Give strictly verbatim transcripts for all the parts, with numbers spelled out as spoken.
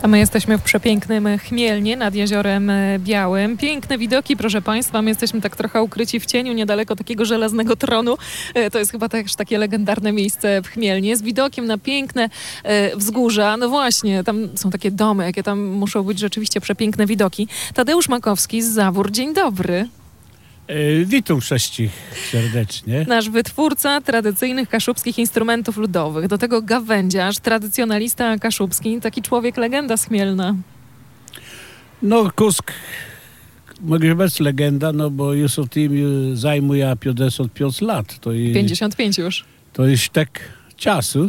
A my jesteśmy w przepięknym Chmielnie nad Jeziorem Białym. Piękne widoki, proszę Państwa. My jesteśmy tak trochę ukryci w cieniu, niedaleko takiego żelaznego tronu. To jest chyba też takie legendarne miejsce w Chmielnie z widokiem na piękne wzgórza. No właśnie, tam są takie domy, jakie tam muszą być rzeczywiście przepiękne widoki. Tadeusz Makowski z Zawór. Dzień dobry. Witam wszystkich serdecznie. Nasz wytwórca tradycyjnych kaszubskich instrumentów ludowych. Do tego gawędziarz, tradycjonalista kaszubski, taki człowiek legenda z Chmielna. No, Kusk, mogę być legenda, no bo już o tym zajmuje pięćdziesiąt pięć lat. To jest, pięćdziesiąt pięć już. To jest tak czasu.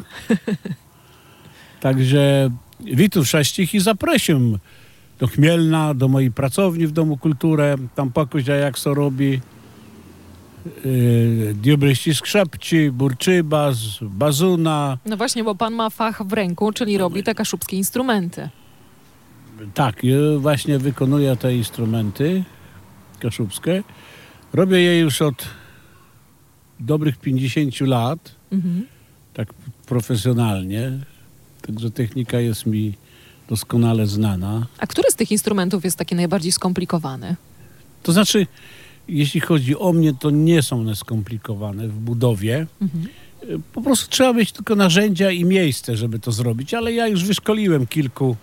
Także witam wszystkich i zapraszam do Chmielna, do mojej pracowni w Domu Kultury. Tam pokażę, jak to robi. Yy, diobryści skrzepci, burczybas, bazuna. No właśnie, bo pan ma fach w ręku, czyli robi te kaszubskie instrumenty. Tak, ja właśnie wykonuję te instrumenty kaszubskie. Robię je już od dobrych pięćdziesięciu lat, mhm. tak profesjonalnie. Także technika jest mi doskonale znana. A który z tych instrumentów jest taki najbardziej skomplikowany? To znaczy, jeśli chodzi o mnie, to nie są one skomplikowane w budowie. Mhm. Po prostu trzeba mieć tylko narzędzia i miejsce, żeby to zrobić, ale ja już wyszkoliłem kilku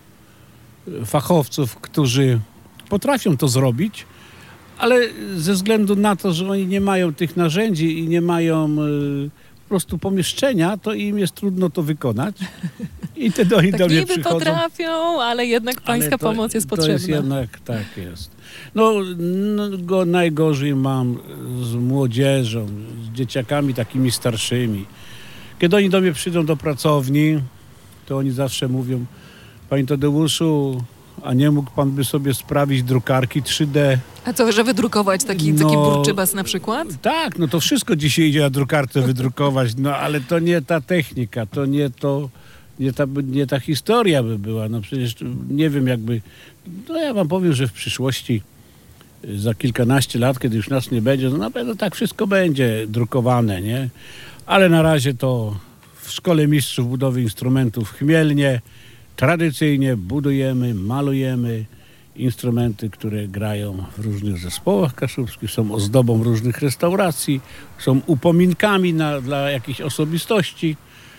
fachowców, którzy potrafią to zrobić, ale ze względu na to, że oni nie mają tych narzędzi i nie mają po prostu pomieszczenia, to im jest trudno to wykonać. I te do, tak do mnie niby przychodzą. potrafią, ale jednak pańska to, pomoc jest to potrzebna. Jest jednak, tak jest. No, no go najgorzej mam z młodzieżą, z dzieciakami takimi starszymi. Kiedy oni do mnie przyjdą do pracowni, to oni zawsze mówią: panie Tadeuszu, a nie mógł pan by sobie sprawić drukarki trzy D? A co, że wydrukować taki, no, taki burczybas na przykład? Tak, no to wszystko dzisiaj idzie na drukarce wydrukować, no ale to nie ta technika, to nie to, nie ta, nie ta historia by była. No przecież nie wiem jakby, no ja wam powiem, że w przyszłości za kilkanaście lat, kiedy już nas nie będzie, no na pewno tak wszystko będzie drukowane, nie? Ale na razie to w Szkole Mistrzów Budowy Instrumentów w Chmielnie tradycyjnie budujemy, malujemy instrumenty, które grają w różnych zespołach kaszubskich, są ozdobą różnych restauracji, są upominkami na, dla jakichś osobistości.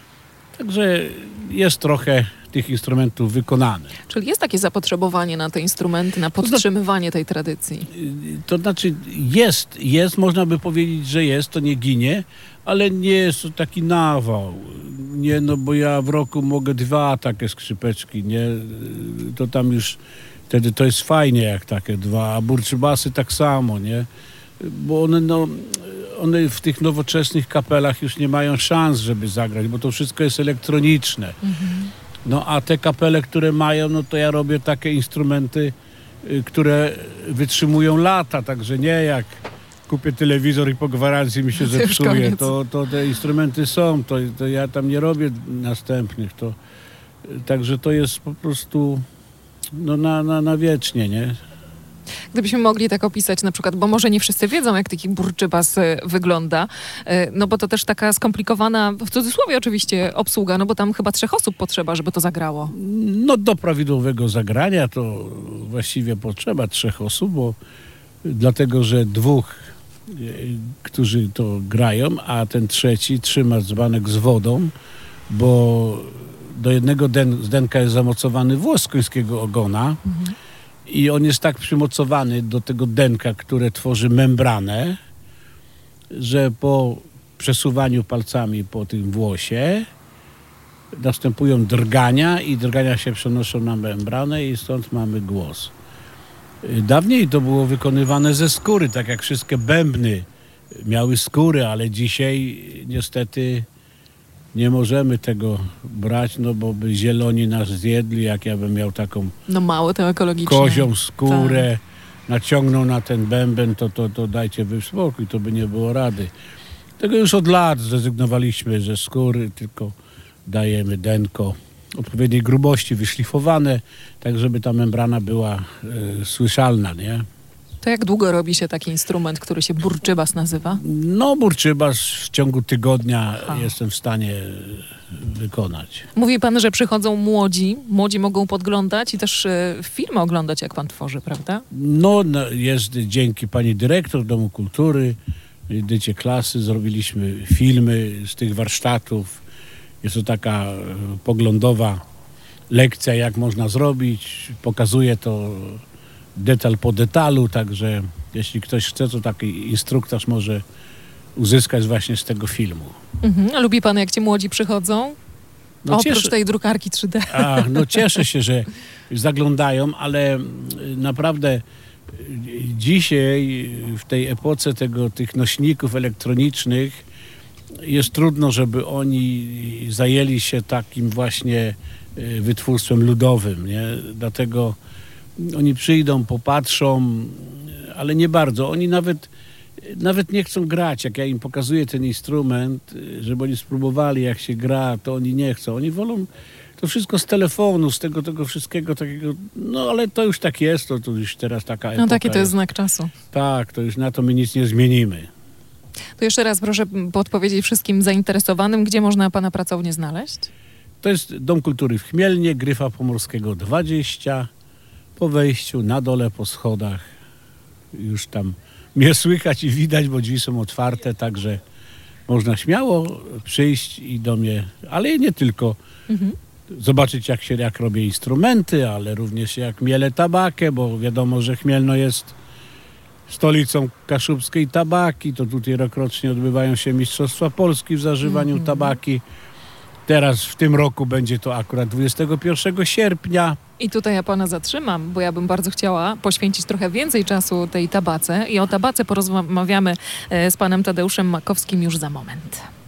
Także jest trochę tych instrumentów wykonane. Czyli jest takie zapotrzebowanie na te instrumenty, na podtrzymywanie tej tradycji? To znaczy jest, jest, można by powiedzieć, że jest, to nie ginie, ale nie jest to taki nawał. Nie, no bo ja w roku mogę dwa takie skrzypeczki, nie? To tam już wtedy to jest fajnie, jak takie dwa, a burczybasy tak samo, nie? Bo one, no, one w tych nowoczesnych kapelach już nie mają szans, żeby zagrać, bo to wszystko jest elektroniczne. Mhm. No a te kapele, które mają, no to ja robię takie instrumenty, które wytrzymują lata, także nie jak kupię telewizor i po gwarancji mi się zepsuje, to, to te instrumenty są, to, to ja tam nie robię następnych, to także to jest po prostu no na, na, na wiecznie, nie? Gdybyśmy mogli tak opisać na przykład, bo może nie wszyscy wiedzą, jak taki burczybas wygląda, no bo to też taka skomplikowana, w cudzysłowie oczywiście, obsługa, no bo tam chyba trzech osób potrzeba, żeby to zagrało. No do prawidłowego zagrania to właściwie potrzeba trzech osób, bo dlatego, że dwóch, którzy to grają, a ten trzeci trzyma dzbanek z wodą, bo do jednego den, z denka jest zamocowany włos końskiego ogona, mhm. i on jest tak przymocowany do tego denka, które tworzy membranę, że po przesuwaniu palcami po tym włosie następują drgania i drgania się przenoszą na membranę i stąd mamy głos. Dawniej to było wykonywane ze skóry, tak jak wszystkie bębny miały skóry, ale dzisiaj niestety nie możemy tego brać, no bo by zieloni nas zjedli, jak ja bym miał taką no mało to ekologiczne. Kozią skórę, tak. Naciągnął na ten bęben, to, to, to dajcie wy spokój, to by nie było rady. Tego już od lat zrezygnowaliśmy ze skóry, tylko dajemy denko odpowiedniej grubości, wyszlifowane, tak żeby ta membrana była y, słyszalna, nie? To jak długo robi się taki instrument, który się burczybas nazywa? No, burczybas w ciągu tygodnia A. jestem w stanie wykonać. Mówi pan, że przychodzą młodzi, młodzi mogą podglądać i też e, filmy oglądać, jak pan tworzy, prawda? No, no, jest dzięki pani dyrektor Domu Kultury, Edycie Klasy, zrobiliśmy filmy z tych warsztatów. Jest to taka e, poglądowa lekcja, jak można zrobić. Pokazuje to detal po detalu, także jeśli ktoś chce, to taki instruktaż może uzyskać właśnie z tego filmu. Mhm. A lubi pan, jak ci młodzi przychodzą? No, Oprócz cieszę, tej drukarki trzy D. a, no cieszę się, że zaglądają, ale naprawdę dzisiaj w tej epoce tego, tych nośników elektronicznych jest trudno, żeby oni zajęli się takim właśnie wytwórstwem ludowym, nie? Dlatego oni przyjdą, popatrzą, ale nie bardzo. Oni nawet, nawet nie chcą grać. Jak ja im pokazuję ten instrument, żeby oni spróbowali, jak się gra, to oni nie chcą. Oni wolą to wszystko z telefonu, z tego, tego wszystkiego takiego. No ale to już tak jest, to, to już teraz taka epoka No taki to jest znak czasu. Tak, to już na to my nic nie zmienimy. To jeszcze raz proszę podpowiedzieć wszystkim zainteresowanym, gdzie można pana pracownię znaleźć? To jest Dom Kultury w Chmielnie, Gryfa Pomorskiego dwadzieścia. Po wejściu na dole po schodach już tam mnie słychać i widać, bo drzwi są otwarte, także można śmiało przyjść i do mnie, ale nie tylko Mhm. zobaczyć, jak się jak robię instrumenty, ale również jak mielę tabakę, bo wiadomo, że Chmielno jest stolicą kaszubskiej tabaki, to tutaj rokrocznie odbywają się Mistrzostwa Polski w zażywaniu Mhm. tabaki. Teraz w tym roku będzie to akurat dwudziestego pierwszego sierpnia. I tutaj ja pana zatrzymam, bo ja bym bardzo chciała poświęcić trochę więcej czasu tej tabace i o tabace porozmawiamy e, z panem Tadeuszem Makowskim już za moment.